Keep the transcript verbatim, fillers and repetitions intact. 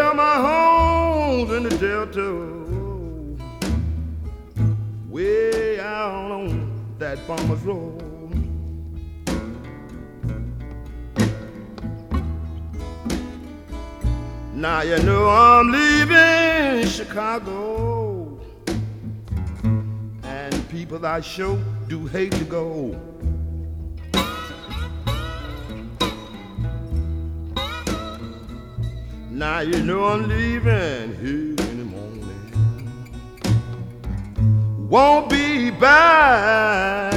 Well, my home's in the Delta, way out on that farmer's road. Now you know I'm leaving Chicago, and people I sure do hate to go. Now you know I'm leaving here in the morning, won't be back